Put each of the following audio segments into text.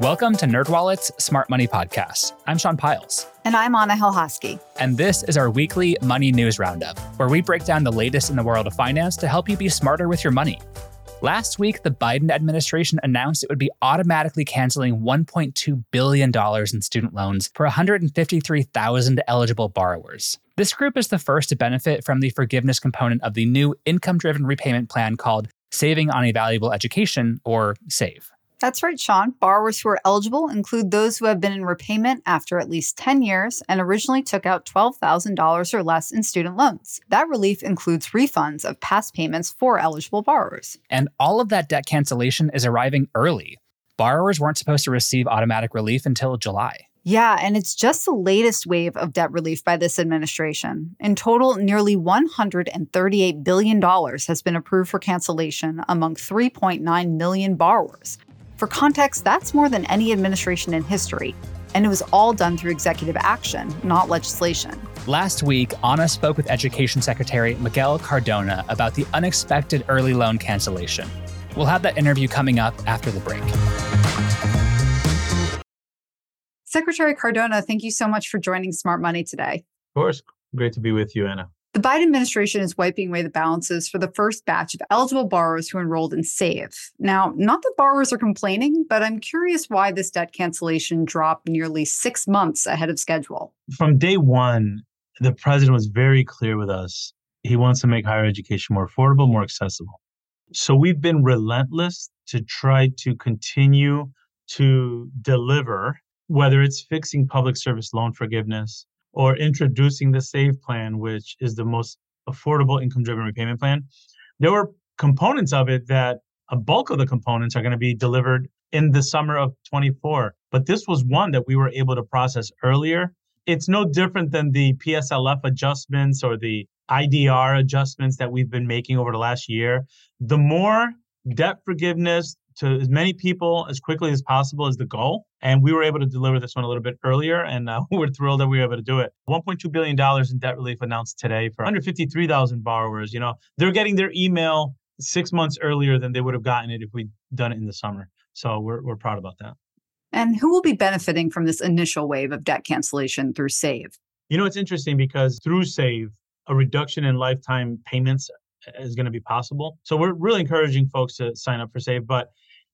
Welcome to NerdWallet's Smart Money Podcast. I'm Sean Piles. And I'm Anna Helhosky. And this is our weekly money news roundup, where we break down the latest in the world of finance to help you be smarter with your money. Last week, the Biden administration announced it would be automatically canceling $1.2 billion in student loans for 153,000 eligible borrowers. This group is the first to benefit from the forgiveness component of the new income-driven repayment plan called Saving on a Valuable Education, or SAVE. That's right, Sean. Borrowers who are eligible include those who have been in repayment after at least 10 years and originally took out $12,000 or less in student loans. That relief includes refunds of past payments for eligible borrowers. And all of that debt cancellation is arriving early. Borrowers weren't supposed to receive automatic relief until July. Yeah, and it's just the latest wave of debt relief by this administration. In total, nearly $138 billion has been approved for cancellation among 3.9 million borrowers. For context, that's more than any administration in history, and it was all done through executive action, not legislation. Last week, Anna spoke with Education Secretary Miguel Cardona about the unexpected early loan cancellation. We'll have that interview coming up after the break. Secretary Cardona, thank you so much for joining Smart Money today. Of course. Great to be with you, Anna. The Biden administration is wiping away the balances for the first batch of eligible borrowers who enrolled in SAVE. Now, not that borrowers are complaining, but I'm curious why this debt cancellation dropped nearly 6 months ahead of schedule. From day one, the president was very clear with us. He wants to make higher education more affordable, more accessible. So we've been relentless to try to continue to deliver, whether it's fixing public service loan forgiveness, or introducing the SAVE plan, which is the most affordable income-driven repayment plan. There were components of it that a bulk of the components are going to be delivered in the summer of 24. But this was one that we were able to process earlier. It's no different than the PSLF adjustments or the IDR adjustments that we've been making over the last year. The more debt forgiveness to as many people as quickly as possible is the goal. And we were able to deliver this one a little bit earlier, and we're thrilled that we were able to do it. $1.2 billion in debt relief announced today for 153,000 borrowers. You know, they're getting their email 6 months earlier than they would have gotten it if we'd done it in the summer. So we're proud about that. And who will be benefiting from this initial wave of debt cancellation through SAVE? You know, it's interesting because through SAVE, a reduction in lifetime payments is going to be possible. So we're really encouraging folks to sign up for SAVE, but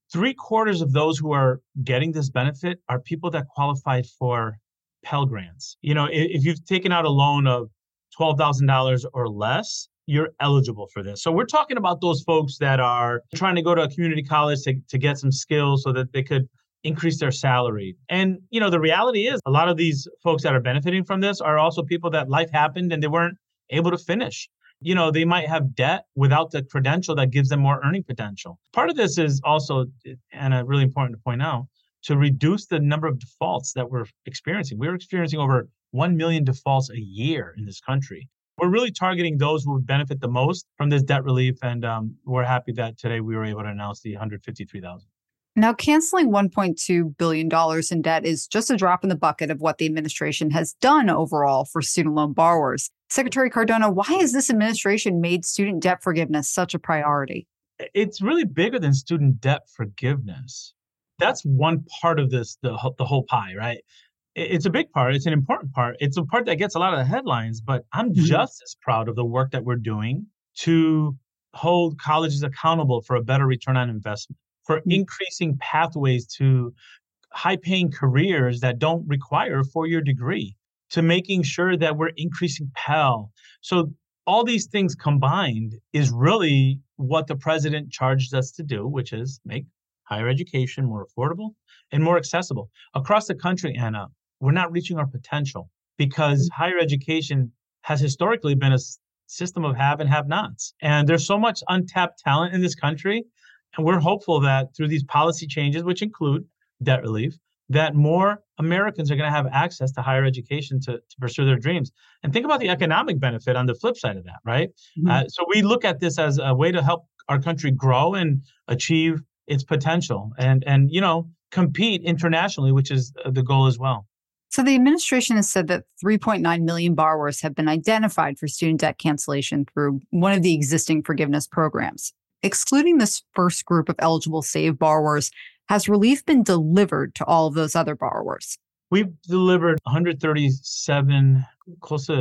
3/4 of those who are getting this benefit are people that qualified for Pell Grants. You know, if you've taken out a loan of $12,000 or less, you're eligible for this. So we're talking about those folks that are trying to go to a community college to get some skills so that they could increase their salary. And, you know, the reality is a lot of these folks that are benefiting from this are also people that life happened and they weren't able to finish. You know, they might have debt without the credential that gives them more earning potential. Part of this is also, and really important to point out, to reduce the number of defaults that we're experiencing. We're experiencing over 1 million defaults a year in this country. We're really targeting those who would benefit the most from this debt relief. And we're happy that today we were able to announce the 153,000. Now, canceling $1.2 billion in debt is just a drop in the bucket of what the administration has done overall for student loan borrowers. Secretary Cardona, why has this administration made student debt forgiveness such a priority? It's really bigger than student debt forgiveness. That's one part of this, the whole pie, right? It's a big part. It's an important part. It's a part that gets a lot of the headlines, but I'm just as proud of the work that we're doing to hold colleges accountable for a better return on investment, for increasing pathways to high-paying careers that don't require a 4-year degree, to making sure that we're increasing Pell. So all these things combined is really what the president charged us to do, which is make higher education more affordable and more accessible. Across the country, Anna, we're not reaching our potential because higher education has historically been a system of have and have-nots. And there's so much untapped talent in this country. And we're hopeful that through these policy changes, which include debt relief, that more Americans are going to have access to higher education to pursue their dreams. And think about the economic benefit on the flip side of that, right? So we look at this as a way to help our country grow and achieve its potential and you know, compete internationally, which is the goal as well. So the administration has said that 3.9 million borrowers have been identified for student debt cancellation through one of the existing forgiveness programs. Excluding this first group of eligible SAVE borrowers, Has relief been delivered to all of those other borrowers? We've delivered 137, close to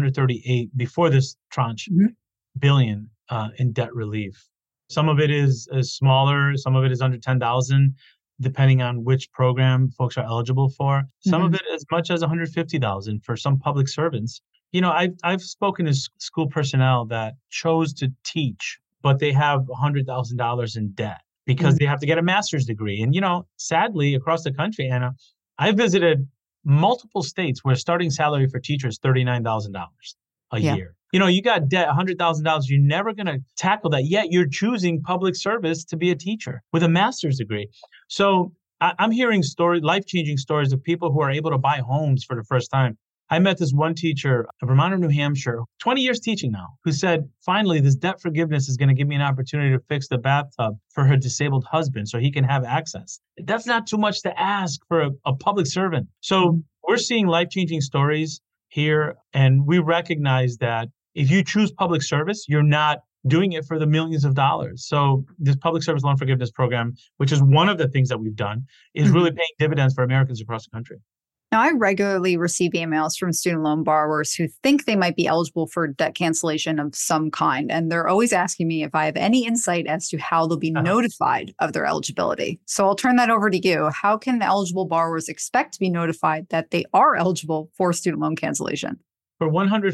138 before this tranche billion in debt relief. Some of it is smaller, some of it is under 10,000, depending on which program folks are eligible for. Some of it as much as 150,000 for some public servants. You know, I've spoken to school personnel that chose to teach, but they have $100,000 in debt because they have to get a master's degree. And, you know, sadly, across the country, Anna, I visited multiple states where starting salary for teachers is $39,000 a year. You know, you got debt, $100,000. You're never going to tackle that. Yet you're choosing public service to be a teacher with a master's degree. So I'm hearing life-changing stories of people who are able to buy homes for the first time. I met this one teacher, a Vermont, New Hampshire, 20 years teaching now, who said, finally, this debt forgiveness is going to give me an opportunity to fix the bathtub for her disabled husband so he can have access. That's not too much to ask for a public servant. So we're seeing life-changing stories here, and we recognize that if you choose public service, you're not doing it for the millions of dollars. So this public service loan forgiveness program, which is one of the things that we've done, is really paying dividends for Americans across the country. Now, I regularly receive emails from student loan borrowers who think they might be eligible for debt cancellation of some kind. And they're always asking me if I have any insight as to how they'll be notified of their eligibility. So I'll turn that over to you. How can eligible borrowers expect to be notified that they are eligible for student loan cancellation? For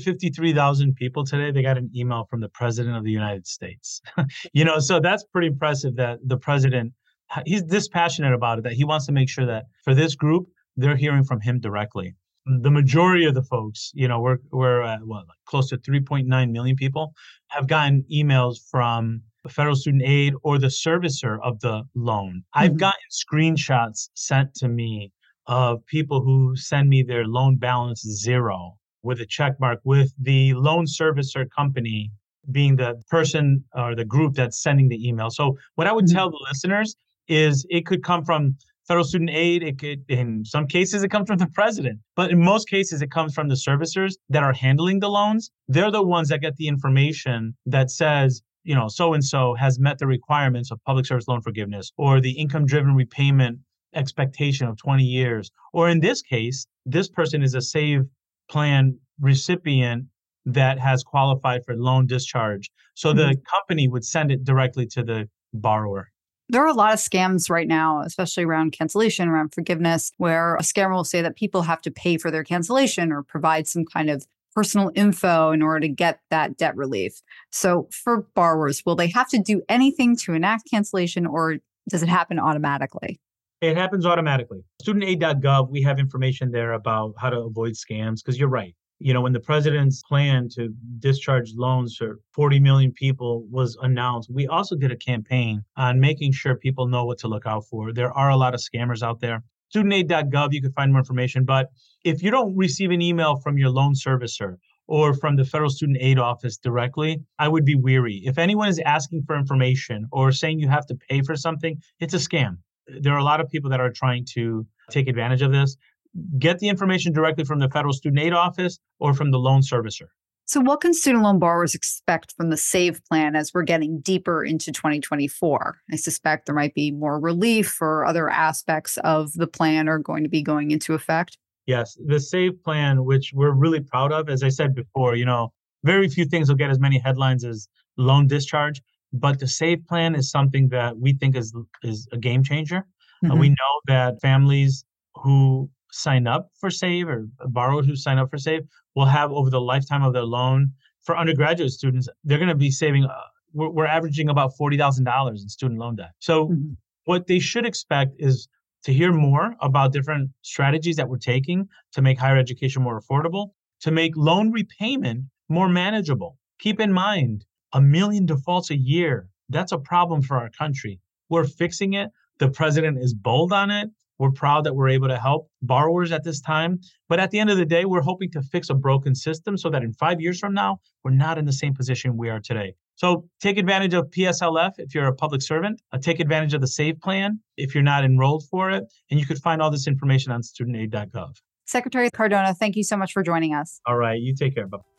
153,000 people today, they got an email from the President of the United States. You know, so that's pretty impressive that the president, he's this passionate about it, that he wants to make sure that for this group, they're hearing from him directly. The majority of the folks, you know, we're at close to 3.9 million people have gotten emails from the federal student aid or the servicer of the loan. I've gotten screenshots sent to me of people who send me their loan balance zero with a check mark, with the loan servicer company being the person or the group that's sending the email. So what I would tell the listeners is it could come from federal student aid. It could, in some cases, it comes from the president. But in most cases, it comes from the servicers that are handling the loans. They're the ones that get the information that says, you know, so-and-so has met the requirements of public service loan forgiveness, or the income-driven repayment expectation of 20 years. Or in this case, this person is a SAVE plan recipient that has qualified for loan discharge. So the company would send it directly to the borrower. There are a lot of scams right now, especially around cancellation, around forgiveness, where a scammer will say that people have to pay for their cancellation or provide some kind of personal info in order to get that debt relief. So for borrowers, will they have to do anything to enact cancellation, or does it happen automatically? It happens automatically. Studentaid.gov, we have information there about how to avoid scams, because you're right. You know, when the president's plan to discharge loans for 40 million people was announced, we also did a campaign on making sure people know what to look out for. There are a lot of scammers out there. Studentaid.gov, you can find more information. But if you don't receive an email from your loan servicer or from the Federal Student Aid Office directly, I would be weary. If anyone is asking for information or saying you have to pay for something, it's a scam. There are a lot of people that are trying to take advantage of this. Get the information directly from the Federal Student Aid Office or from the loan servicer. So what can student loan borrowers expect from the SAVE plan as we're getting deeper into 2024? I suspect there might be more relief, or other aspects of the plan are going to be going into effect. Yes, the SAVE plan, which we're really proud of, as I said before, you know, very few things will get as many headlines as loan discharge, but the SAVE plan is something that we think is a game changer. We know that families who sign up for SAVE, or borrowers who sign up for SAVE, will have, over the lifetime of their loan, for undergraduate students, they're going to be saving, we're averaging about $40,000 in student loan debt. So what they should expect is to hear more about different strategies that we're taking to make higher education more affordable, to make loan repayment more manageable. Keep in mind, 1 million defaults a year, that's a problem for our country. We're fixing it. The president is bold on it. We're proud that we're able to help borrowers at this time. But at the end of the day, we're hoping to fix a broken system so that in 5 years from now, we're not in the same position we are today. So take advantage of PSLF if you're a public servant. Take advantage of the SAVE plan if you're not enrolled for it. And you could find all this information on studentaid.gov. Secretary Cardona, thank you so much for joining us. All right. You take care. Bye.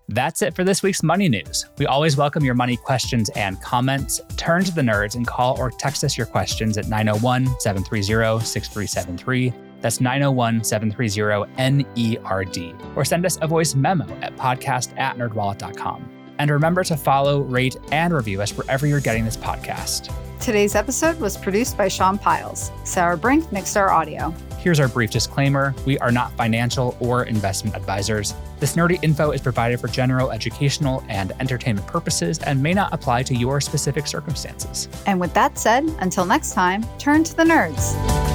That's it for this week's Money News. We always welcome your money questions and comments. Turn to the nerds and call or text us your questions at 901-730-6373. That's 901-730-NERD. Or send us a voice memo at podcast@nerdwallet.com. And remember to follow, rate, and review us wherever you're getting this podcast. Today's episode was produced by Sean Piles. Sarah Brink mixed our audio. Here's our brief disclaimer. We are not financial or investment advisors. This nerdy info is provided for general educational and entertainment purposes and may not apply to your specific circumstances. And with that said, until next time, turn to the nerds.